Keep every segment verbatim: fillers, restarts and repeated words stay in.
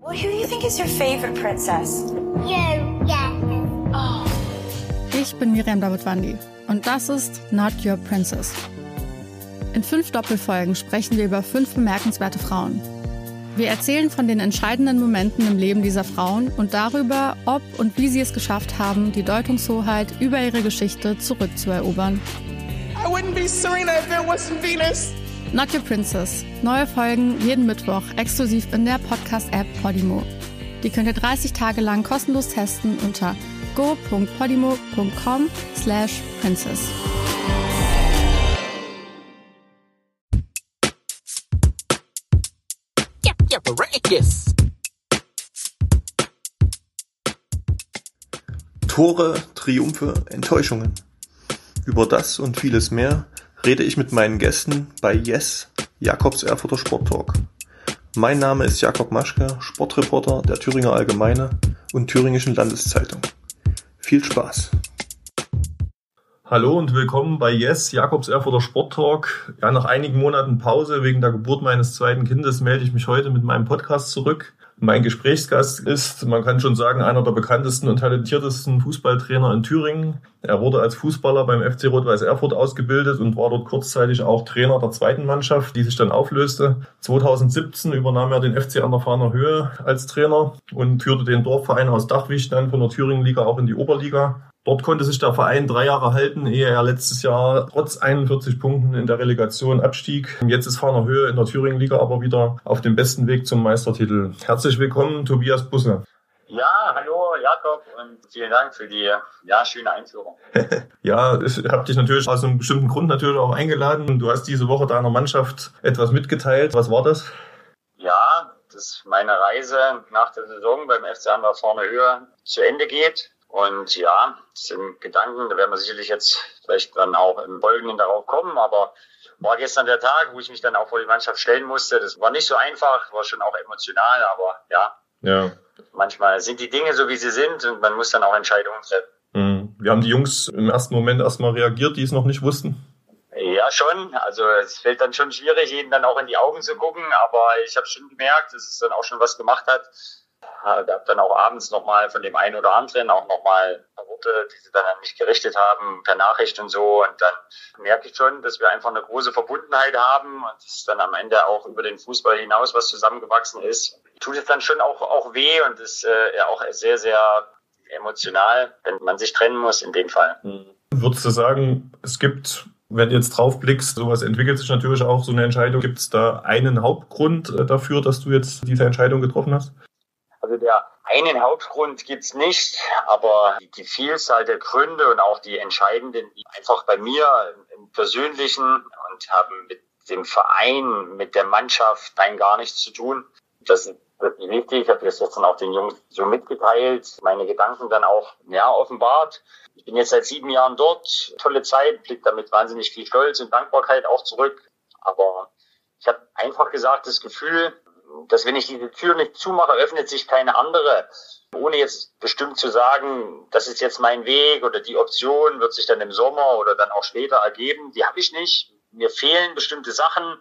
Well, who do you think is your favorite princess? You, yeah. Oh. Ich bin Miriam Davidwandi und das ist Not Your Princess. In fünf Doppelfolgen sprechen wir über fünf bemerkenswerte Frauen. Wir erzählen von den entscheidenden Momenten im Leben dieser Frauen und darüber, ob und wie sie es geschafft haben, die Deutungshoheit über ihre Geschichte zurückzuerobern. I wouldn't be Serena if there wasn't Venus. Not Your Princess. Neue Folgen jeden Mittwoch exklusiv in der Podcast-App Podimo. Die könnt ihr dreißig Tage lang kostenlos testen unter go punkt podimo punkt com slash princess. Tore, Triumphe, Enttäuschungen. Über das und vieles mehr rede ich mit meinen Gästen bei Yes, Jakobs Erfurter Sporttalk. Mein Name ist Jakob Maschke, Sportreporter der Thüringer Allgemeine und Thüringischen Landeszeitung. Viel Spaß! Hallo und willkommen bei Yes, Jakobs Erfurter Sporttalk. Ja, nach einigen Monaten Pause wegen der Geburt meines zweiten Kindes melde ich mich heute mit meinem Podcast zurück. Mein Gesprächsgast ist, man kann schon sagen, einer der bekanntesten und talentiertesten Fußballtrainer in Thüringen. Er wurde als Fußballer beim F C Rot-Weiß Erfurt ausgebildet und war dort kurzzeitig auch Trainer der zweiten Mannschaft, die sich dann auflöste. zweitausendsiebzehn übernahm er den F C an der Fahner Höhe als Trainer und führte den Dorfverein aus Dachwig dann von der Thüringenliga auch in die Oberliga. Dort konnte sich der Verein drei Jahre halten, ehe er letztes Jahr trotz einundvierzig Punkten in der Relegation abstieg. Jetzt ist Fahner Höhe in der Thüringenliga aber wieder auf dem besten Weg zum Meistertitel. Herzlich willkommen, Tobias Busse. Ja, hallo Jakob und vielen Dank für die ja, schöne Einführung. Ja, ich habe dich natürlich aus einem bestimmten Grund natürlich auch eingeladen. Du hast diese Woche deiner Mannschaft etwas mitgeteilt. Was war das? Ja, dass meine Reise nach der Saison beim F C an der Fahner Höhe zu Ende geht. Und ja, das sind Gedanken, da werden wir sicherlich jetzt vielleicht dann auch im Folgenden darauf kommen, aber war gestern der Tag, wo ich mich dann auch vor die Mannschaft stellen musste. Das war nicht so einfach, war schon auch emotional, aber ja, ja. Manchmal sind die Dinge so, wie sie sind und man muss dann auch Entscheidungen treffen. Mhm. Wie haben die Jungs im ersten Moment erstmal reagiert, die es noch nicht wussten? Ja, schon. Also es fällt dann schon schwierig, ihnen dann auch in die Augen zu gucken, aber ich habe schon gemerkt, dass es dann auch schon was gemacht hat. Ich habe dann auch abends nochmal von dem einen oder anderen auch nochmal Worte, die sie dann an mich gerichtet haben, per Nachricht und so. Und dann merke ich schon, dass wir einfach eine große Verbundenheit haben und dass dann am Ende auch über den Fußball hinaus was zusammengewachsen ist. Tut es dann schon auch, auch weh und ist äh, ja auch sehr, sehr emotional, wenn man sich trennen muss in dem Fall. Würdest du sagen, es gibt, wenn du jetzt drauf blickst, sowas entwickelt sich natürlich auch, so eine Entscheidung, gibt es da einen Hauptgrund dafür, dass du jetzt diese Entscheidung getroffen hast? Also der einen Hauptgrund gibt's nicht, aber die Vielzahl der Gründe und auch die entscheidenden, die einfach bei mir im Persönlichen und haben mit dem Verein, mit der Mannschaft rein gar nichts zu tun. Das ist wirklich wichtig. Ich habe das dann auch den Jungs so mitgeteilt, meine Gedanken dann auch ja offenbart. Ich bin jetzt seit sieben Jahren dort, tolle Zeit, blickt damit wahnsinnig viel Stolz und Dankbarkeit auch zurück. Aber ich habe einfach gesagt, das Gefühl, dass wenn ich diese Tür nicht zumache, öffnet sich keine andere. Ohne jetzt bestimmt zu sagen, das ist jetzt mein Weg oder die Option wird sich dann im Sommer oder dann auch später ergeben. Die habe ich nicht. Mir fehlen bestimmte Sachen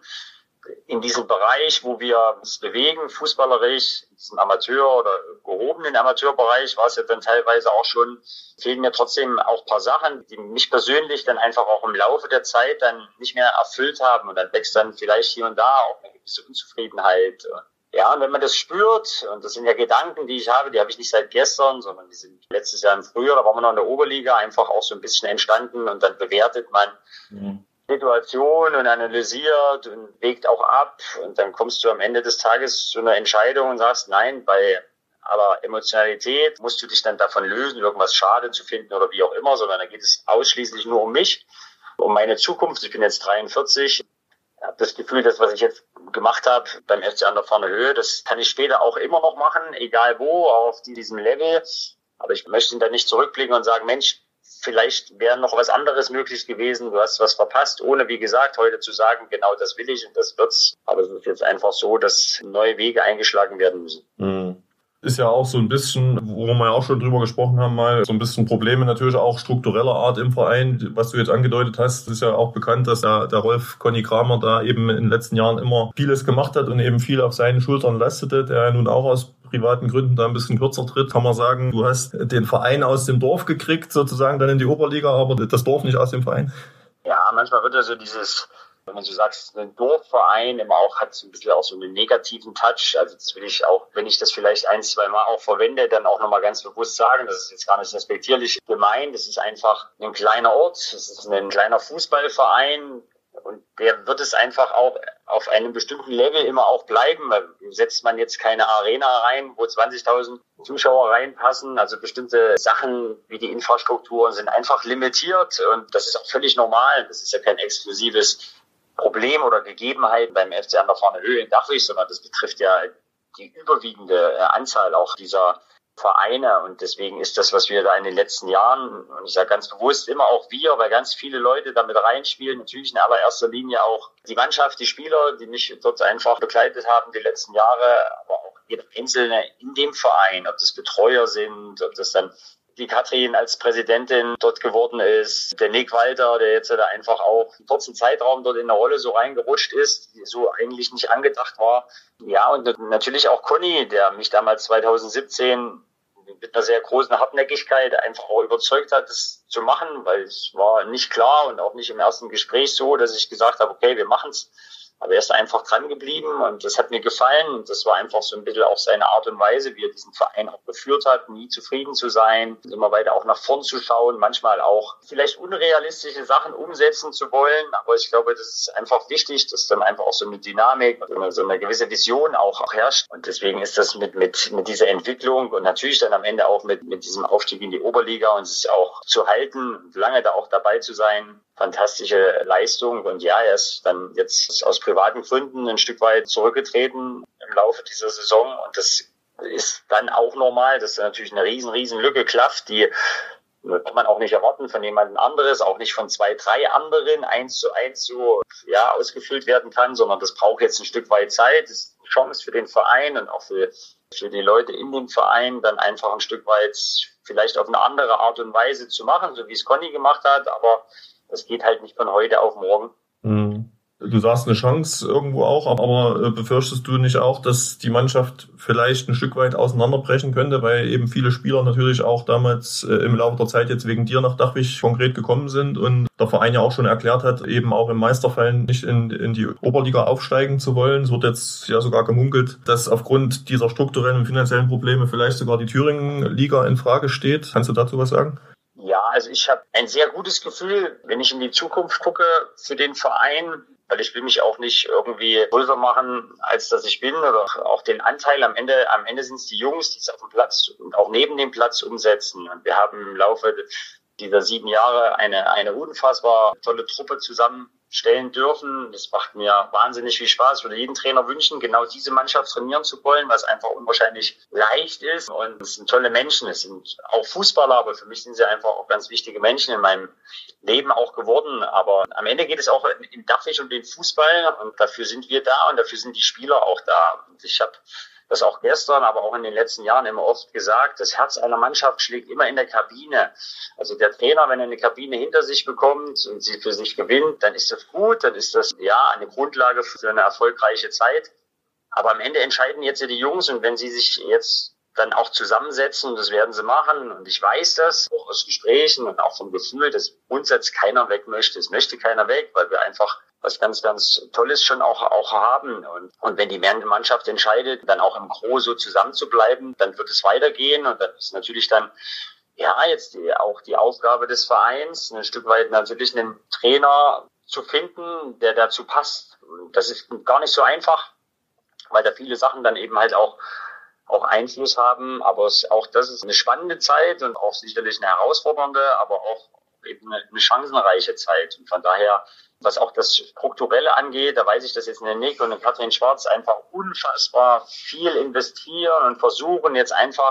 in diesem Bereich, wo wir uns bewegen, fußballerisch, in diesem Amateur- oder gehobenen Amateurbereich war es ja dann teilweise auch schon, fehlen mir trotzdem auch ein paar Sachen, die mich persönlich dann einfach auch im Laufe der Zeit dann nicht mehr erfüllt haben und dann wächst dann vielleicht hier und da auch eine gewisse Unzufriedenheit. Ja, und wenn man das spürt, und das sind ja Gedanken, die ich habe, die habe ich nicht seit gestern, sondern die sind letztes Jahr im Frühjahr, da waren wir noch in der Oberliga, einfach auch so ein bisschen entstanden und dann bewertet man mhm. Situation und analysiert und wägt auch ab und dann kommst du am Ende des Tages zu einer Entscheidung und sagst, nein, bei aller Emotionalität musst du dich dann davon lösen, irgendwas schade zu finden oder wie auch immer, sondern da geht es ausschließlich nur um mich, um meine Zukunft. Ich bin jetzt dreiundvierzig, habe das Gefühl, das, was ich jetzt gemacht habe beim F C an der Fahner Höhe, das kann ich später auch immer noch machen, egal wo, auf diesem Level. Aber ich möchte dann nicht zurückblicken und sagen, Mensch, vielleicht wäre noch was anderes möglich gewesen, du hast was verpasst, ohne, wie gesagt, heute zu sagen, genau das will ich und das wird's. Aber es ist jetzt einfach so, dass neue Wege eingeschlagen werden müssen. Mhm. Ist ja auch so ein bisschen, wo wir ja auch schon drüber gesprochen haben, mal so ein bisschen Probleme natürlich auch struktureller Art im Verein. Was du jetzt angedeutet hast, ist ja auch bekannt, dass der, der Rolf Conny Kramer da eben in den letzten Jahren immer vieles gemacht hat und eben viel auf seinen Schultern lastete, der ja nun auch aus privaten Gründen da ein bisschen kürzer tritt. Kann man sagen, du hast den Verein aus dem Dorf gekriegt, sozusagen dann in die Oberliga, aber das Dorf nicht aus dem Verein? Ja, manchmal wird ja so dieses, wenn man so sagt, ein Dorfverein immer auch hat so ein bisschen auch so einen negativen Touch. Also das will ich auch, wenn ich das vielleicht ein, zwei Mal auch verwende, dann auch nochmal ganz bewusst sagen. Das ist jetzt gar nicht respektierlich gemeint. Das ist einfach ein kleiner Ort. Das ist ein kleiner Fußballverein. Und der wird es einfach auch auf einem bestimmten Level immer auch bleiben. Weil setzt man jetzt keine Arena rein, wo zwanzigtausend Zuschauer reinpassen. Also bestimmte Sachen wie die Infrastrukturen sind einfach limitiert. Und das ist auch völlig normal. Das ist ja kein exklusives Problem oder Gegebenheit beim F C an der Farnehöhe in Dachwig, sondern das betrifft ja die überwiegende Anzahl auch dieser Vereine. Und deswegen ist das, was wir da in den letzten Jahren, und ich sage ganz bewusst immer auch wir, weil ganz viele Leute damit reinspielen, natürlich in allererster Linie auch die Mannschaft, die Spieler, die mich dort einfach begleitet haben die letzten Jahre, aber auch jeder Einzelne in dem Verein, ob das Betreuer sind, ob das dann die Katrin als Präsidentin dort geworden ist, der Nick Walter, der jetzt da einfach auch einen kurzen Zeitraum dort in der Rolle so reingerutscht ist, die so eigentlich nicht angedacht war. Ja, und natürlich auch Conny, der mich damals zweitausendsiebzehn mit einer sehr großen Hartnäckigkeit einfach auch überzeugt hat, das zu machen, weil es war nicht klar und auch nicht im ersten Gespräch so, dass ich gesagt habe, okay, wir machen's. Aber er ist einfach dran geblieben und das hat mir gefallen. Und das war einfach so ein bisschen auch seine Art und Weise, wie er diesen Verein auch geführt hat, nie zufrieden zu sein, immer weiter auch nach vorn zu schauen, manchmal auch vielleicht unrealistische Sachen umsetzen zu wollen. Aber ich glaube, das ist einfach wichtig, dass dann einfach auch so eine Dynamik, so eine gewisse Vision auch herrscht. Und deswegen ist das mit, mit, mit dieser Entwicklung und natürlich dann am Ende auch mit, mit diesem Aufstieg in die Oberliga und es auch zu halten und lange da auch dabei zu sein, fantastische Leistung. Und ja, er ist dann jetzt aus privaten Gründen ein Stück weit zurückgetreten im Laufe dieser Saison. Und das ist dann auch normal, dass da natürlich eine riesen, riesen Lücke klafft, die kann man auch nicht erwarten von jemand anderes, auch nicht von zwei, drei anderen eins zu eins so ja ausgefüllt werden kann, sondern das braucht jetzt ein Stück weit Zeit. Das ist eine Chance für den Verein und auch für, für die Leute in dem Verein, dann einfach ein Stück weit vielleicht auf eine andere Art und Weise zu machen, so wie es Conny gemacht hat, aber das geht halt nicht von heute auf morgen. Du sagst eine Chance irgendwo auch, aber befürchtest du nicht auch, dass die Mannschaft vielleicht ein Stück weit auseinanderbrechen könnte, weil eben viele Spieler natürlich auch damals im Laufe der Zeit jetzt wegen dir nach Dachwig konkret gekommen sind und der Verein ja auch schon erklärt hat, eben auch im Meisterfall nicht in, in die Oberliga aufsteigen zu wollen. Es wird jetzt ja sogar gemunkelt, dass aufgrund dieser strukturellen und finanziellen Probleme vielleicht sogar die Thüringen-Liga in Frage steht. Kannst du dazu was sagen? Ja, also ich habe ein sehr gutes Gefühl, wenn ich in die Zukunft gucke für den Verein, weil ich will mich auch nicht irgendwie größer machen, als dass ich bin, oder auch den Anteil am Ende, am Ende sind es die Jungs, die es auf dem Platz und auch neben dem Platz umsetzen. Und wir haben im Laufe dieser sieben Jahre eine, eine unfassbar tolle Truppe zusammenstellen dürfen. Das macht mir wahnsinnig viel Spaß. Ich würde jeden Trainer wünschen, genau diese Mannschaft trainieren zu wollen, was einfach unwahrscheinlich leicht ist. Und es sind tolle Menschen. Es sind auch Fußballer, aber für mich sind sie einfach auch ganz wichtige Menschen in meinem Leben auch geworden. Aber am Ende geht es auch in Dachwig um den Fußball und dafür sind wir da und dafür sind die Spieler auch da. Und ich habe das auch gestern, aber auch in den letzten Jahren immer oft gesagt, das Herz einer Mannschaft schlägt immer in der Kabine. Also der Trainer, wenn er eine Kabine hinter sich bekommt und sie für sich gewinnt, dann ist das gut, dann ist das ja eine Grundlage für eine erfolgreiche Zeit. Aber am Ende entscheiden jetzt ja die Jungs und wenn sie sich jetzt dann auch zusammensetzen, und das werden sie machen, und ich weiß das, auch aus Gesprächen und auch vom Gefühl, dass Grundsatz keiner weg möchte. Es möchte keiner weg, weil wir einfach was ganz, ganz Tolles schon auch, auch haben. Und, und wenn die Mannschaft entscheidet, dann auch im Gros so zusammen zu bleiben, dann wird es weitergehen. Und dann ist natürlich dann, ja, jetzt die, auch die Aufgabe des Vereins, ein Stück weit natürlich einen Trainer zu finden, der dazu passt. Und das ist gar nicht so einfach, weil da viele Sachen dann eben halt auch auch Einfluss haben, aber es, auch das ist eine spannende Zeit und auch sicherlich eine herausfordernde, aber auch eben eine, eine chancenreiche Zeit. Und von daher, was auch das Strukturelle angeht, da weiß ich, dass jetzt eine Nick und eine Katrin Schwarz einfach unfassbar viel investieren und versuchen jetzt einfach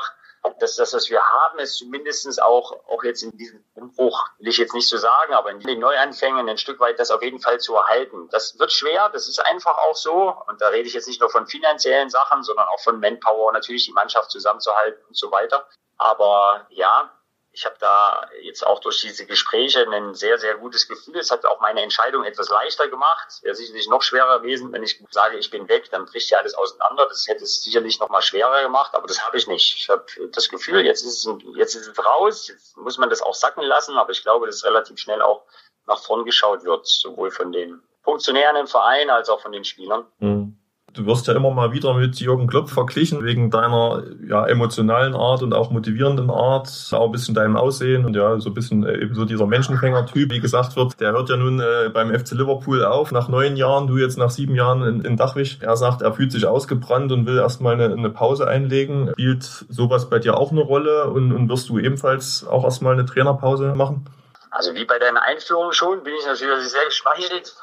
Das, das, was wir haben, ist zumindest auch, auch jetzt in diesem Umbruch, will ich jetzt nicht so sagen, aber in den Neuanfängen ein Stück weit das auf jeden Fall zu erhalten. Das wird schwer, das ist einfach auch so. Und da rede ich jetzt nicht nur von finanziellen Sachen, sondern auch von Manpower, natürlich die Mannschaft zusammenzuhalten und so weiter. Aber ja, ich habe da jetzt auch durch diese Gespräche ein sehr, sehr gutes Gefühl. Es hat auch meine Entscheidung etwas leichter gemacht. Es wäre sicherlich noch schwerer gewesen, wenn ich sage, ich bin weg, dann bricht ja alles auseinander. Das hätte es sicherlich noch mal schwerer gemacht, aber das habe ich nicht. Ich habe das Gefühl, jetzt ist es, jetzt ist es raus, jetzt muss man das auch sacken lassen, aber ich glaube, dass relativ schnell auch nach vorn geschaut wird, sowohl von den Funktionären im Verein als auch von den Spielern. Mhm. Du wirst ja immer mal wieder mit Jürgen Klopp verglichen, wegen deiner ja, emotionalen Art und auch motivierenden Art, auch ein bisschen deinem Aussehen und ja, so ein bisschen äh, eben so dieser Menschenfänger-Typ, wie gesagt wird. Der hört ja nun äh, beim F C Liverpool auf, nach neun Jahren, du jetzt nach sieben Jahren in, in Dachwig. Er sagt, er fühlt sich ausgebrannt und will erstmal eine, eine Pause einlegen. Spielt sowas bei dir auch eine Rolle und, und wirst du ebenfalls auch erstmal eine Trainerpause machen? Also wie bei deiner Einführung schon, bin ich natürlich sehr gespannt.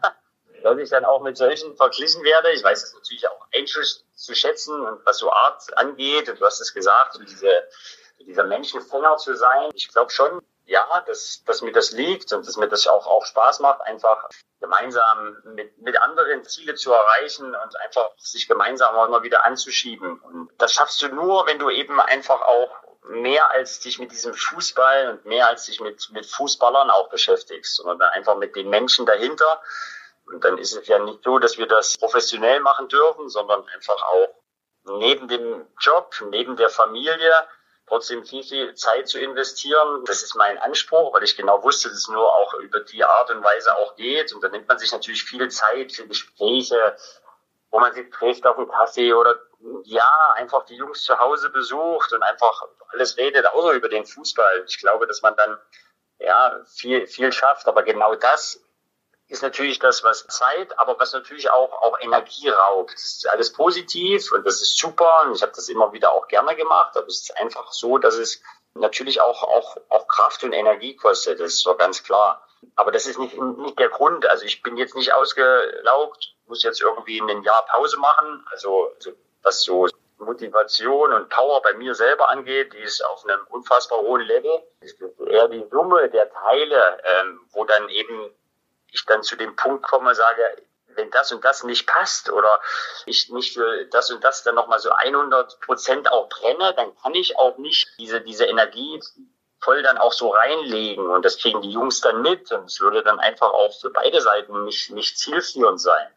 Dass ich dann auch mit solchen verglichen werde. Ich weiß das natürlich auch einzuschätzen und was so Art angeht. Und du hast es gesagt, so diese, dieser Menschenfänger zu sein. Ich glaube schon, ja, dass, dass mir das liegt und dass mir das auch, auch Spaß macht, einfach gemeinsam mit, mit anderen Ziele zu erreichen und einfach sich gemeinsam auch immer wieder anzuschieben. Und das schaffst du nur, wenn du eben einfach auch mehr als dich mit diesem Fußball und mehr als dich mit, mit Fußballern auch beschäftigst, sondern dann einfach mit den Menschen dahinter. Und dann ist es ja nicht so, dass wir das professionell machen dürfen, sondern einfach auch neben dem Job, neben der Familie, trotzdem viel, viel Zeit zu investieren. Das ist mein Anspruch, weil ich genau wusste, dass es nur auch über die Art und Weise auch geht. Und dann nimmt man sich natürlich viel Zeit für Gespräche, wo man sich trifft auf einen Kaffee oder ja, einfach die Jungs zu Hause besucht und einfach alles redet, außer über den Fußball. Ich glaube, dass man dann ja viel, viel schafft, aber genau das ist natürlich das, was Zeit, aber was natürlich auch auch Energie raubt. Das ist alles positiv und das ist super und ich habe das immer wieder auch gerne gemacht, aber es ist einfach so, dass es natürlich auch auch auch Kraft und Energie kostet, das ist so ganz klar. Aber das ist nicht nicht der Grund. Also ich bin jetzt nicht ausgelaugt, muss jetzt irgendwie ein Jahr Pause machen. Also, also was so Motivation und Power bei mir selber angeht, die ist auf einem unfassbar hohen Level. Es ist eher die Summe der Teile, ähm, wo dann eben ich dann zu dem Punkt komme, sage, wenn das und das nicht passt oder ich nicht für das und das dann nochmal so hundert Prozent auch brenne, dann kann ich auch nicht diese, diese Energie voll dann auch so reinlegen und das kriegen die Jungs dann mit und es würde dann einfach auch für beide Seiten nicht, nicht zielführend sein.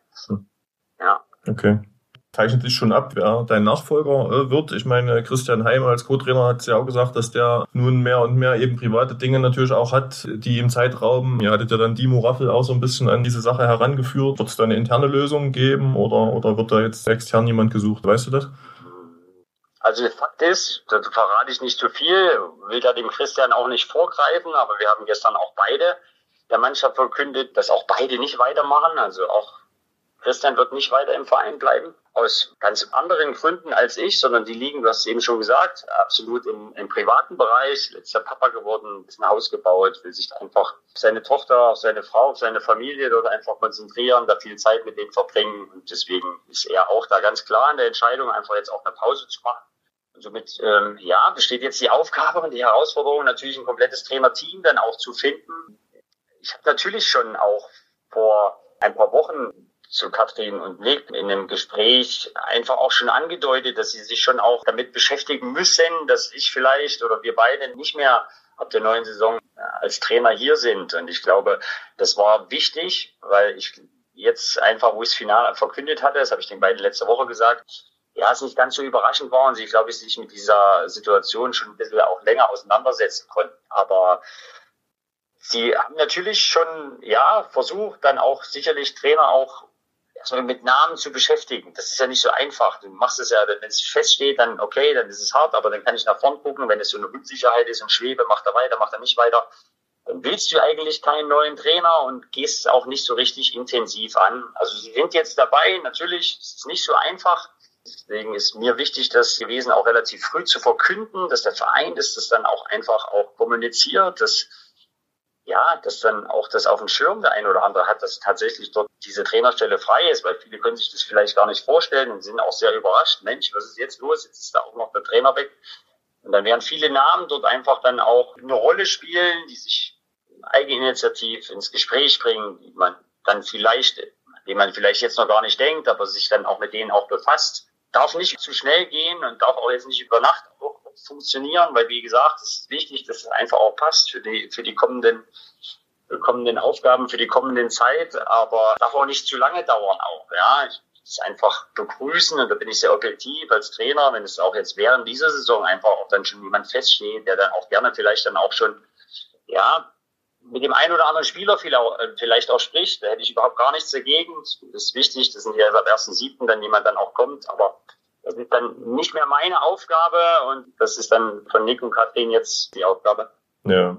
Ja. Okay. Zeichnet sich schon ab, wer dein Nachfolger wird. Ich meine, Christian Heim als Co-Trainer hat es ja auch gesagt, dass der nun mehr und mehr eben private Dinge natürlich auch hat, die ihm Zeit rauben. Ihr hattet ja dann Dimo Raffel auch so ein bisschen an diese Sache herangeführt. Wird es da eine interne Lösung geben oder, oder wird da jetzt extern jemand gesucht? Weißt du das? Also Fakt ist, da verrate ich nicht zu viel, will da dem Christian auch nicht vorgreifen, aber wir haben gestern auch beide der Mannschaft verkündet, dass auch beide nicht weitermachen, also auch Christian wird nicht weiter im Verein bleiben, aus ganz anderen Gründen als ich, sondern die liegen, du hast es eben schon gesagt, absolut im, im privaten Bereich. Letzter Papa geworden, ist ein Haus gebaut, will sich einfach auf seine Tochter, auf seine Frau, auf seine Familie dort einfach konzentrieren, da viel Zeit mit denen verbringen und deswegen ist er auch da ganz klar in der Entscheidung, einfach jetzt auch eine Pause zu machen. Und somit, ähm, ja, besteht jetzt die Aufgabe und die Herausforderung, natürlich ein komplettes Trainerteam dann auch zu finden. Ich habe natürlich schon auch vor ein paar Wochen zu Katrin und Nick in einem Gespräch einfach auch schon angedeutet, dass sie sich schon auch damit beschäftigen müssen, dass ich vielleicht oder wir beide nicht mehr ab der neuen Saison als Trainer hier sind. Und ich glaube, das war wichtig, weil ich jetzt einfach, wo ich das Finale verkündet hatte, das habe ich den beiden letzte Woche gesagt, ja, es nicht ganz so überraschend war und sie, glaube ich, sich mit dieser Situation schon ein bisschen auch länger auseinandersetzen konnten. Aber sie haben natürlich schon, ja, versucht, dann auch sicherlich Trainer auch erstmal mit Namen zu beschäftigen. Das ist ja nicht so einfach. Du machst es ja, wenn es feststeht, dann okay, dann ist es hart, aber dann kann ich nach vorn gucken. Wenn es so eine Unsicherheit ist und Schwebe, macht er weiter, macht er nicht weiter, dann willst du eigentlich keinen neuen Trainer und gehst auch nicht so richtig intensiv an. Also sie sind jetzt dabei, natürlich ist es nicht so einfach. Deswegen ist mir wichtig, das gewesen auch relativ früh zu verkünden, dass der Verein das, das dann auch einfach auch kommuniziert, dass ja, dass dann auch das auf dem Schirm der ein oder andere hat, dass tatsächlich dort diese Trainerstelle frei ist, weil viele können sich das vielleicht gar nicht vorstellen und sind auch sehr überrascht. Mensch, was ist jetzt los? Jetzt ist da auch noch der Trainer weg. Und dann werden viele Namen dort einfach dann auch eine Rolle spielen, die sich eigeninitiativ ins Gespräch bringen, die man dann vielleicht, die man vielleicht jetzt noch gar nicht denkt, aber sich dann auch mit denen auch befasst. Darf nicht zu schnell gehen und darf auch jetzt nicht über Nacht auch funktionieren, weil wie gesagt, es ist wichtig, dass es einfach auch passt für die, für die kommenden, für kommenden Aufgaben, für die kommenden Zeit, aber darf auch nicht zu lange dauern auch, ja. Ich es einfach begrüßen und da bin ich sehr objektiv als Trainer, wenn es auch jetzt während dieser Saison einfach auch dann schon jemand feststeht, der dann auch gerne vielleicht dann auch schon, ja, mit dem einen oder anderen Spieler vielleicht auch spricht, da hätte ich überhaupt gar nichts dagegen. Das ist wichtig, das sind ja ab ersten siebten dann jemand dann auch kommt, aber das ist dann nicht mehr meine Aufgabe und das ist dann von Nick und Katrin jetzt die Aufgabe. Ja.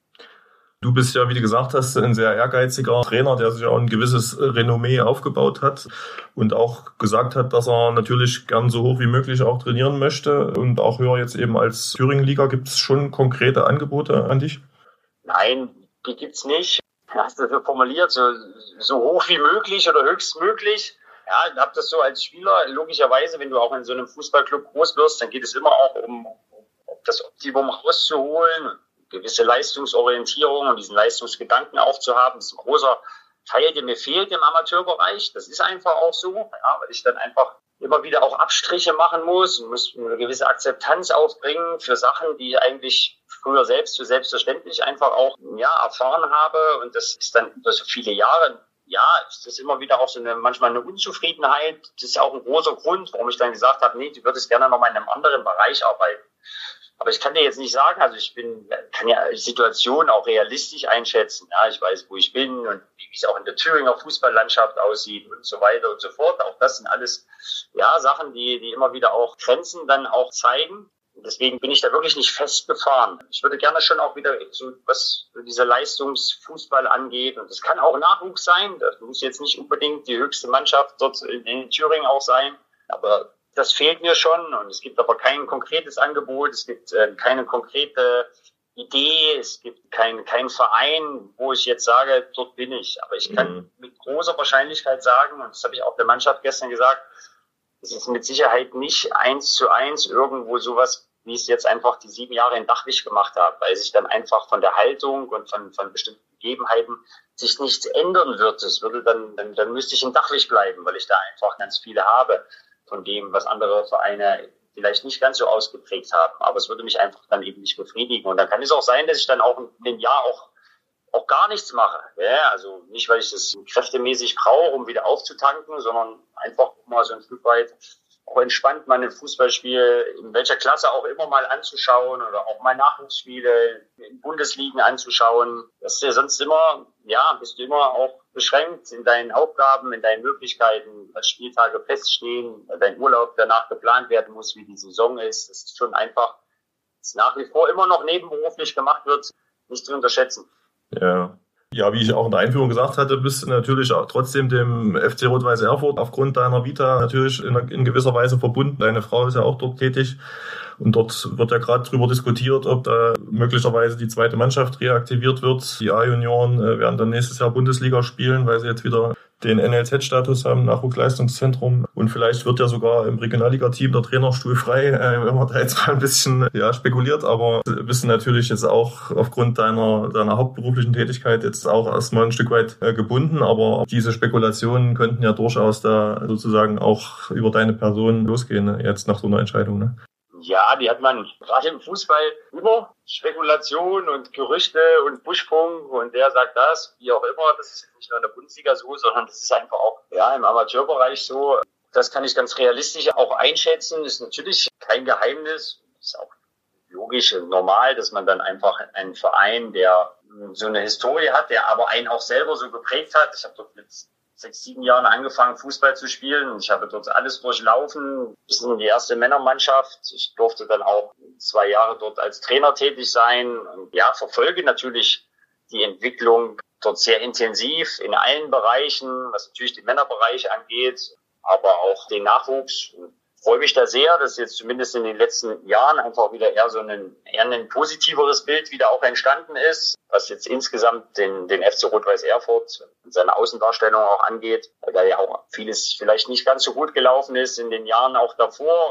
Du bist ja, wie du gesagt hast, ein sehr ehrgeiziger Trainer, der sich auch ein gewisses Renommee aufgebaut hat und auch gesagt hat, dass er natürlich gern so hoch wie möglich auch trainieren möchte und auch höher jetzt eben als Thüringen-Liga. Gibt es schon konkrete Angebote an dich? Nein, die gibt's nicht. Hast du so formuliert, so, so hoch wie möglich oder höchstmöglich. Ja, ich habe das so als Spieler, logischerweise, wenn du auch in so einem Fußballclub groß wirst, dann geht es immer auch um, um das Optimum rauszuholen, gewisse Leistungsorientierung und diesen Leistungsgedanken auch zu haben. Das ist ein großer Teil, der mir fehlt im Amateurbereich. Das ist einfach auch so, ja, weil ich dann einfach immer wieder auch Abstriche machen muss und muss eine gewisse Akzeptanz aufbringen für Sachen, die ich eigentlich früher selbst für selbstverständlich einfach auch ja erfahren habe. Und das ist dann über so viele Jahre, ja, ist das immer wieder auch so eine manchmal eine Unzufriedenheit. Das ist auch ein großer Grund, warum ich dann gesagt habe, nee, du würdest gerne noch mal in einem anderen Bereich arbeiten. Aber ich kann dir jetzt nicht sagen, also ich bin, kann ja die Situation auch realistisch einschätzen. Ja, ich weiß, wo ich bin und wie es auch in der Thüringer Fußballlandschaft aussieht und so weiter und so fort. Auch das sind alles, ja, Sachen, die, die immer wieder auch Grenzen dann auch zeigen. Und deswegen bin ich da wirklich nicht festgefahren. Ich würde gerne schon auch wieder so, was dieser Leistungsfußball angeht. Und das kann auch Nachwuchs sein. Das muss jetzt nicht unbedingt die höchste Mannschaft dort in, in Thüringen auch sein. Aber das fehlt mir schon und es gibt aber kein konkretes Angebot, es gibt äh, keine konkrete Idee, es gibt kein, kein Verein, wo ich jetzt sage, dort bin ich. Aber ich kann mhm. mit großer Wahrscheinlichkeit sagen, und das habe ich auch der Mannschaft gestern gesagt, es ist mit Sicherheit nicht eins zu eins irgendwo sowas, wie ich es jetzt einfach die sieben Jahre in Dachwig gemacht habe, weil sich dann einfach von der Haltung und von, von bestimmten Gegebenheiten sich nichts ändern wird. Es würde dann, dann, dann müsste ich in Dachwig bleiben, weil ich da einfach ganz viele habe von dem, was andere Vereine vielleicht nicht ganz so ausgeprägt haben. Aber es würde mich einfach dann eben nicht befriedigen. Und dann kann es auch sein, dass ich dann auch in dem Jahr auch, auch gar nichts mache. Ja, also nicht, weil ich das kräftemäßig brauche, um wieder aufzutanken, sondern einfach mal so ein Stück weit auch entspannt mal ein Fußballspiel in welcher Klasse auch immer mal anzuschauen oder auch mal Nachwuchsspiele in Bundesligen anzuschauen. Das ist ja sonst immer, ja, bist du immer auch beschränkt in deinen Aufgaben, in deinen Möglichkeiten, als Spieltage feststehen, dein Urlaub danach geplant werden muss, wie die Saison ist. Das ist schon einfach, das nach wie vor immer noch nebenberuflich gemacht wird, nicht zu unterschätzen. Ja. Ja, wie ich auch in der Einführung gesagt hatte, bist du natürlich auch trotzdem dem F C Rot-Weiß Erfurt aufgrund deiner Vita natürlich in, in gewisser Weise verbunden. Deine Frau ist ja auch dort tätig und dort wird ja gerade drüber diskutiert, ob da möglicherweise die zweite Mannschaft reaktiviert wird. Die A-Junioren äh, werden dann nächstes Jahr Bundesliga spielen, weil sie jetzt wieder den N L Z-Status haben, Nachwuchsleistungszentrum. Und vielleicht wird ja sogar im Regionalliga-Team der Trainerstuhl frei, äh, wenn man da jetzt mal ein bisschen ja, spekuliert. Aber bist du natürlich jetzt auch aufgrund deiner, deiner hauptberuflichen Tätigkeit jetzt auch erstmal ein Stück weit äh, gebunden. Aber diese Spekulationen könnten ja durchaus da sozusagen auch über deine Person losgehen, ne? Jetzt nach so einer Entscheidung. Ne? Ja, die hat man gerade im Fußball über Spekulation und Gerüchte und Buschfunk und der sagt das, wie auch immer. Das ist nicht nur in der Bundesliga so, sondern das ist einfach auch ja im Amateurbereich so. Das kann ich ganz realistisch auch einschätzen. Das ist natürlich kein Geheimnis. Das ist auch logisch und normal, dass man dann einfach einen Verein, der so eine Historie hat, der aber einen auch selber so geprägt hat. Ich habe dort mit sechs, sieben Jahren angefangen, Fußball zu spielen. Und ich habe dort alles durchlaufen, bis in die erste Männermannschaft. Ich durfte dann auch zwei Jahre dort als Trainer tätig sein. Und ja, verfolge natürlich die Entwicklung dort sehr intensiv in allen Bereichen, was natürlich den Männerbereich angeht, aber auch den Nachwuchs. Ich freue mich da sehr, dass jetzt zumindest in den letzten Jahren einfach wieder eher so ein, eher ein positiveres Bild wieder auch entstanden ist, was jetzt insgesamt den, den F C Rot-Weiß Erfurt und seine Außendarstellung auch angeht, weil da ja auch vieles vielleicht nicht ganz so gut gelaufen ist in den Jahren auch davor. Und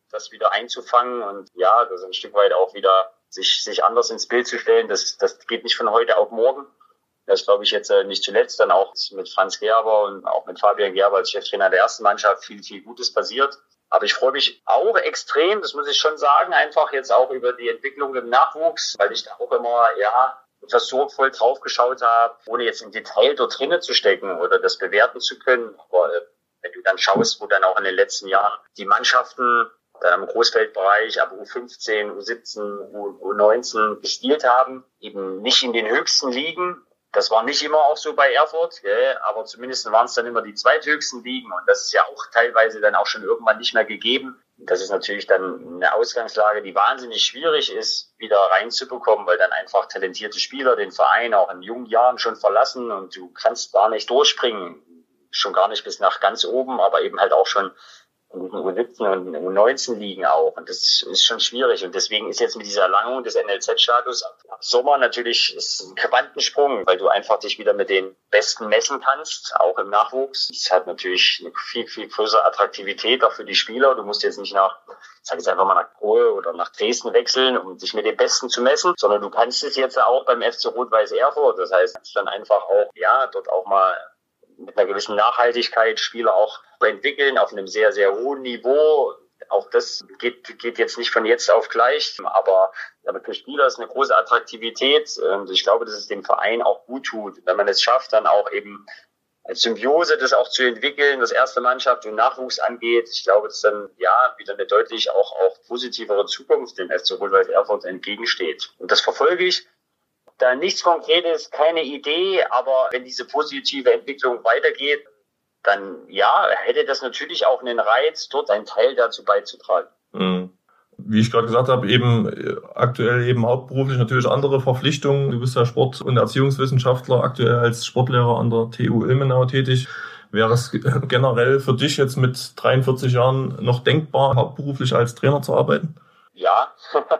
das wieder einzufangen und ja, das ist ein Stück weit auch wieder sich, sich anders ins Bild zu stellen. Das, das geht nicht von heute auf morgen. Das glaube ich jetzt nicht zuletzt dann auch mit Franz Gerber und auch mit Fabian Gerber als Cheftrainer der ersten Mannschaft viel, viel Gutes passiert. Aber ich freue mich auch extrem, das muss ich schon sagen, einfach jetzt auch über die Entwicklung im Nachwuchs, weil ich da auch immer, ja, etwas sorgvoll drauf geschaut habe, ohne jetzt im Detail dort drinnen zu stecken oder das bewerten zu können. Aber äh, wenn du dann schaust, wo dann auch in den letzten Jahren die Mannschaften dann im Großfeldbereich ab U fünfzehn, U siebzehn, U neunzehn gespielt haben, eben nicht in den höchsten Ligen. Das war nicht immer auch so bei Erfurt, gell? Aber zumindest waren es dann immer die zweithöchsten Ligen und das ist ja auch teilweise dann auch schon irgendwann nicht mehr gegeben. Das ist natürlich dann eine Ausgangslage, die wahnsinnig schwierig ist, wieder reinzubekommen, weil dann einfach talentierte Spieler den Verein auch in jungen Jahren schon verlassen und du kannst gar nicht durchspringen, schon gar nicht bis nach ganz oben, aber eben halt auch schon in diesen U siebzehn und U neunzehn liegen auch. Und das ist schon schwierig. Und deswegen ist jetzt mit dieser Erlangung des N L Z-Status ab Sommer natürlich ist ein Quantensprung, weil du einfach dich wieder mit den Besten messen kannst, auch im Nachwuchs. Es hat natürlich eine viel, viel größere Attraktivität auch für die Spieler. Du musst jetzt nicht nach, ich sag jetzt einfach mal nach Grohe oder nach Dresden wechseln, um dich mit den Besten zu messen, sondern du kannst es jetzt auch beim F C Rot-Weiß Erfurt. Das heißt, du kannst dann einfach auch, ja, dort auch mal mit einer gewissen Nachhaltigkeit Spieler auch entwickeln auf einem sehr, sehr hohen Niveau. Auch das geht, geht jetzt nicht von jetzt auf gleich, aber, aber für Spieler ist eine große Attraktivität und ich glaube, dass es dem Verein auch gut tut, wenn man es schafft, dann auch eben als Symbiose das auch zu entwickeln, was erste Mannschaft und Nachwuchs angeht. Ich glaube, dass dann ja wieder eine deutlich auch, auch positivere Zukunft dem F C Rot-Weiß Erfurt entgegensteht. Und das verfolge ich. Da nichts Konkretes, keine Idee, aber wenn diese positive Entwicklung weitergeht, dann ja, hätte das natürlich auch einen Reiz, dort einen Teil dazu beizutragen. Mhm. Wie ich gerade gesagt habe, eben aktuell eben hauptberuflich natürlich andere Verpflichtungen. Du bist ja Sport- und Erziehungswissenschaftler, aktuell als Sportlehrer an der T U Ilmenau tätig. Wäre es generell für dich jetzt mit dreiundvierzig Jahren noch denkbar, hauptberuflich als Trainer zu arbeiten? Ja.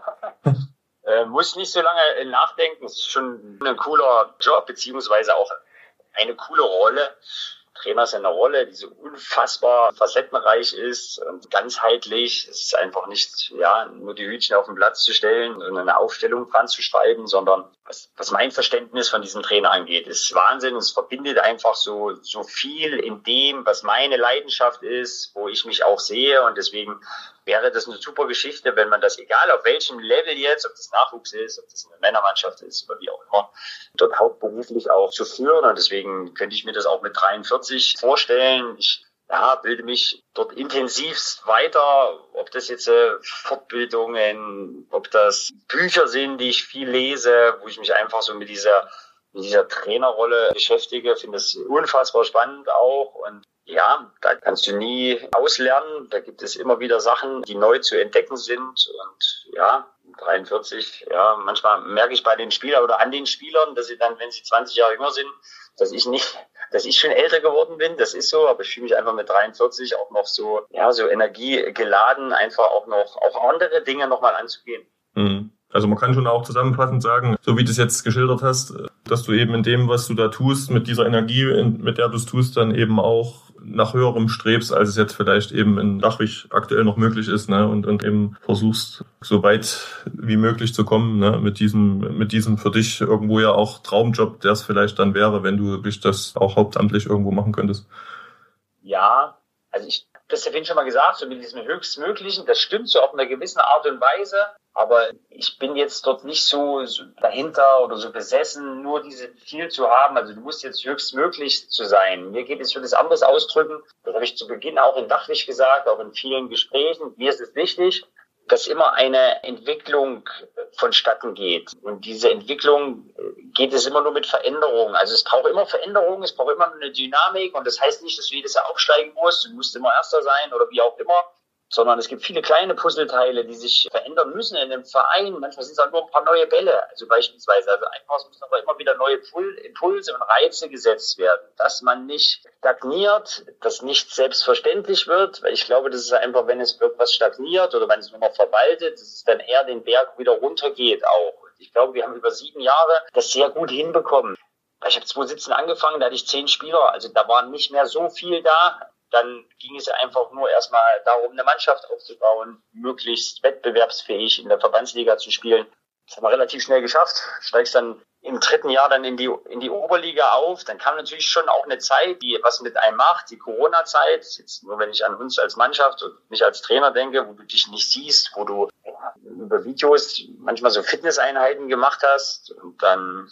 Äh, muss nicht so lange nachdenken. Es ist schon ein cooler Job, beziehungsweise auch eine coole Rolle. Trainer ist eine Rolle, die so unfassbar facettenreich ist und ganzheitlich. Es ist einfach nicht, ja, nur die Hütchen auf den Platz zu stellen und eine Aufstellung dran zu schreiben, sondern was, was mein Verständnis von diesem Trainer angeht, ist Wahnsinn. Es verbindet einfach so, so viel in dem, was meine Leidenschaft ist, wo ich mich auch sehe und deswegen wäre das eine super Geschichte, wenn man das, egal auf welchem Level jetzt, ob das Nachwuchs ist, ob das eine Männermannschaft ist oder wie auch immer, dort hauptberuflich auch zu führen. Und deswegen könnte ich mir das auch mit dreiundvierzig vorstellen. Ich ja, bilde mich dort intensivst weiter, ob das jetzt äh, Fortbildungen, ob das Bücher sind, die ich viel lese, wo ich mich einfach so mit dieser, mit dieser Trainerrolle beschäftige. Ich finde das unfassbar spannend auch und ja, da kannst du nie auslernen. Da gibt es immer wieder Sachen, die neu zu entdecken sind. Und ja, dreiundvierzig, ja, manchmal merke ich bei den Spielern oder an den Spielern, dass sie dann, wenn sie zwanzig Jahre jünger sind, dass ich nicht, dass ich schon älter geworden bin. Das ist so, aber ich fühle mich einfach mit dreiundvierzig auch noch so, ja, so energiegeladen, einfach auch noch, auch andere Dinge nochmal anzugehen. Mhm. Also man kann schon auch zusammenfassend sagen, so wie du es jetzt geschildert hast, dass du eben in dem, was du da tust, mit dieser Energie, mit der du es tust, dann eben auch nach höherem strebst, als es jetzt vielleicht eben in Dachwig aktuell noch möglich ist, ne? Und, und eben versuchst, so weit wie möglich zu kommen, ne? Mit diesem, mit diesem für dich irgendwo ja auch Traumjob, der es vielleicht dann wäre, wenn du wirklich das auch hauptamtlich irgendwo machen könntest. Ja, also ich das habe ich schon mal gesagt, so mit diesem Höchstmöglichen, das stimmt so auf eine gewisse Art und Weise, aber ich bin jetzt dort nicht so, so dahinter oder so besessen, nur diese Ziel zu haben, also du musst jetzt höchstmöglich zu sein. Mir geht es, ich will das anders ausdrücken, das habe ich zu Beginn auch in Dachwig gesagt, auch in vielen Gesprächen, mir ist es wichtig, dass immer eine Entwicklung vonstatten geht. Und diese Entwicklung geht es immer nur mit Veränderungen. Also es braucht immer Veränderungen, es braucht immer eine Dynamik. Und das heißt nicht, dass du jedes Jahr aufsteigen musst, du musst immer Erster sein oder wie auch immer. Sondern es gibt viele kleine Puzzleteile, die sich verändern müssen in einem Verein. Manchmal sind es auch nur ein paar neue Bälle. Also beispielsweise, also einfach müssen aber immer wieder neue Impulse und Reize gesetzt werden. Dass man nicht stagniert, dass nicht selbstverständlich wird. Weil ich glaube, das ist einfach, wenn es irgendwas stagniert oder wenn es nur noch verwaltet, dass es dann eher den Berg wieder runtergeht auch. Ich glaube, wir haben über sieben Jahre das sehr gut hinbekommen. Ich habe zwanzig siebzehn angefangen, da hatte ich zehn Spieler. Also da war nicht mehr so viel da. dann ging es einfach nur erstmal darum, eine Mannschaft aufzubauen, möglichst wettbewerbsfähig in der Verbandsliga zu spielen. Das haben wir relativ schnell geschafft. Steigst dann im dritten Jahr dann in die in die Oberliga auf. Dann kam natürlich schon auch eine Zeit, die was mit einem macht, die Corona-Zeit. Jetzt nur wenn ich an uns als Mannschaft und nicht als Trainer denke, wo du dich nicht siehst, wo du ja, über Videos manchmal so Fitnesseinheiten gemacht hast und dann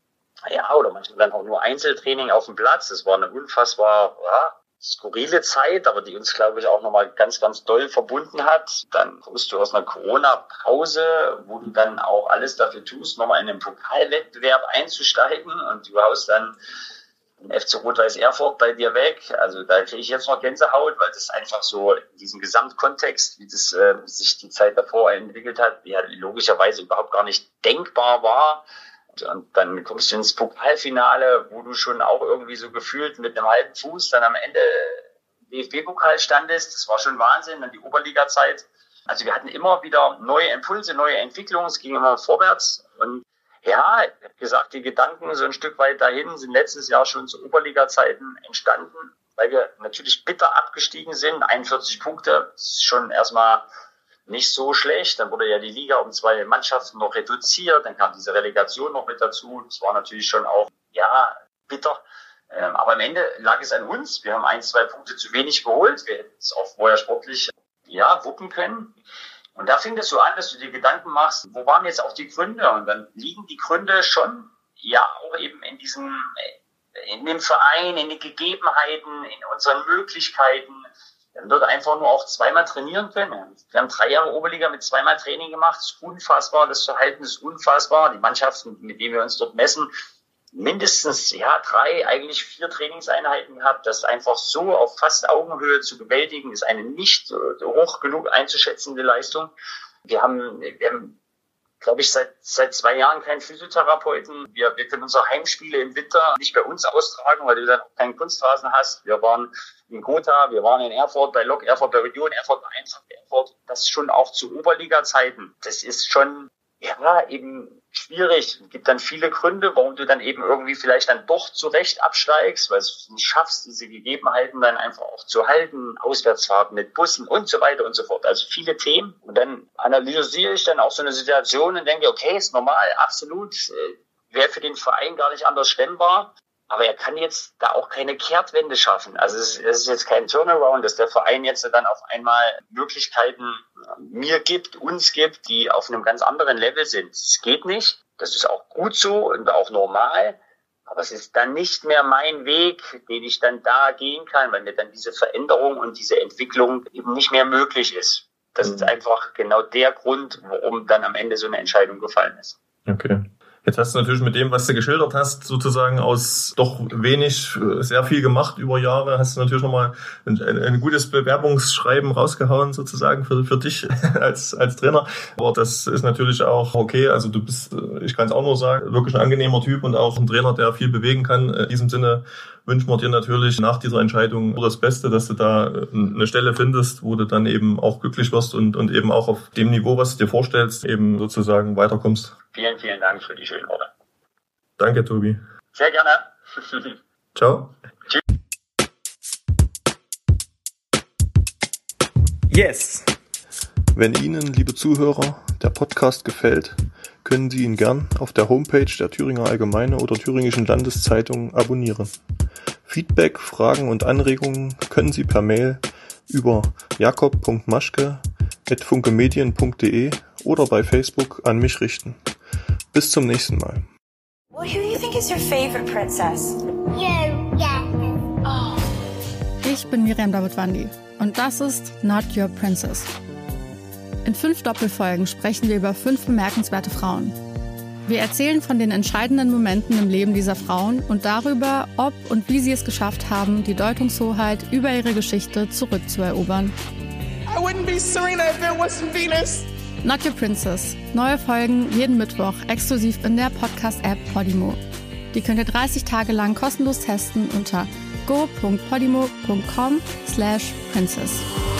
ja oder manchmal dann auch nur Einzeltraining auf dem Platz. Das war eine unfassbar ja, skurrile Zeit, aber die uns, glaube ich, auch nochmal ganz, ganz doll verbunden hat. Dann kommst du aus einer Corona-Pause, wo du dann auch alles dafür tust, nochmal in einen Pokalwettbewerb einzusteigen und du haust dann den F C Rot-Weiß Erfurt bei dir weg. Also da kriege ich jetzt noch Gänsehaut, weil das einfach so in diesem Gesamtkontext, wie das äh, sich die Zeit davor entwickelt hat, ja logischerweise überhaupt gar nicht denkbar war. Und dann kommst du ins Pokalfinale, wo du schon auch irgendwie so gefühlt mit einem halben Fuß dann am Ende D F B-Pokal standest. Das war schon Wahnsinn, dann die Oberliga-Zeit. Also wir hatten immer wieder neue Impulse, neue Entwicklungen, es ging immer vorwärts. Und ja, ich habe gesagt, die Gedanken so ein Stück weit dahin sind letztes Jahr schon zu Oberliga-Zeiten entstanden, weil wir natürlich bitter abgestiegen sind. einundvierzig Punkte ist schon erstmal nicht so schlecht. Dann wurde ja die Liga um zwei Mannschaften noch reduziert. Dann kam diese Relegation noch mit dazu. Das war natürlich schon auch, ja, bitter. Ähm, aber am Ende lag es an uns. Wir haben ein, zwei Punkte zu wenig geholt. Wir hätten es auch vorher sportlich, ja, wuppen können. Und da fing es so an, dass du dir Gedanken machst, wo waren jetzt auch die Gründe? Und dann liegen die Gründe schon, ja, auch eben in diesem, in dem Verein, in den Gegebenheiten, in unseren Möglichkeiten. Dann wird einfach nur auch zweimal trainieren können. Wir haben drei Jahre Oberliga mit zweimal Training gemacht. Das ist unfassbar. Das Verhalten ist unfassbar. Die Mannschaften, mit denen wir uns dort messen, mindestens, ja, drei, eigentlich vier Trainingseinheiten gehabt. Das einfach so auf fast Augenhöhe zu bewältigen, ist eine nicht hoch genug einzuschätzende Leistung. Wir haben, wir haben, glaube ich, seit, seit zwei Jahren keinen Physiotherapeuten. Wir, wir können unsere Heimspiele im Winter nicht bei uns austragen, weil du dann auch keinen Kunstrasen hast. Wir waren in Gotha, wir waren in Erfurt, bei Lok Erfurt, bei Region Erfurt, bei Eintracht Erfurt. Das schon auch zu Oberliga-Zeiten. Das ist schon, ja, eben schwierig. Es gibt dann viele Gründe, warum du dann eben irgendwie vielleicht dann doch zurecht absteigst, weil du es nicht schaffst, diese Gegebenheiten dann einfach auch zu halten. Auswärtsfahrten mit Bussen und so weiter und so fort. Also viele Themen. Und dann analysiere ich dann auch so eine Situation und denke, okay, ist normal, absolut. Wäre für den Verein gar nicht anders stemmbar. Aber er kann jetzt da auch keine Kehrtwende schaffen. Also es ist jetzt kein Turnaround, dass der Verein jetzt dann auf einmal Möglichkeiten mir gibt, uns gibt, die auf einem ganz anderen Level sind. Es geht nicht. Das ist auch gut so und auch normal. Aber es ist dann nicht mehr mein Weg, den ich dann da gehen kann, weil mir dann diese Veränderung und diese Entwicklung eben nicht mehr möglich ist. Das ist einfach genau der Grund, warum dann am Ende so eine Entscheidung gefallen ist. Okay. Jetzt hast du natürlich mit dem, was du geschildert hast, sozusagen aus doch wenig sehr viel gemacht über Jahre, hast du natürlich nochmal ein, ein, ein gutes Bewerbungsschreiben rausgehauen sozusagen für, für dich als, als Trainer. Aber das ist natürlich auch okay. Also du bist, ich kann es auch nur sagen, wirklich ein angenehmer Typ und auch ein Trainer, der viel bewegen kann. In diesem Sinne wünschen wir dir natürlich nach dieser Entscheidung nur das Beste, dass du da eine Stelle findest, wo du dann eben auch glücklich wirst und, und eben auch auf dem Niveau, was du dir vorstellst, eben sozusagen weiterkommst. Vielen, vielen Dank für die schönen Worte. Danke, Tobi. Sehr gerne. Ciao. Tschüss. Yes! Wenn Ihnen, liebe Zuhörer, der Podcast gefällt, können Sie ihn gern auf der Homepage der Thüringer Allgemeine oder Thüringischen Landeszeitung abonnieren. Feedback, Fragen und Anregungen können Sie per Mail über jakob punkt maschke at funkemedien punkt de oder bei Facebook an mich richten. Bis zum nächsten Mal. Well, who do you think is your favorite princess? You, yeah. Oh. Ich bin Miriam Davidwandi und das ist Not Your Princess. In fünf Doppelfolgen sprechen wir über fünf bemerkenswerte Frauen. Wir erzählen von den entscheidenden Momenten im Leben dieser Frauen und darüber, ob und wie sie es geschafft haben, die Deutungshoheit über ihre Geschichte zurückzuerobern. I wouldn't be Serena if there wasn't Venus. Not Your Princess. Neue Folgen jeden Mittwoch exklusiv in der Podcast-App Podimo. Die könnt ihr dreißig Tage lang kostenlos testen unter go punkt podimo punkt com slash princess.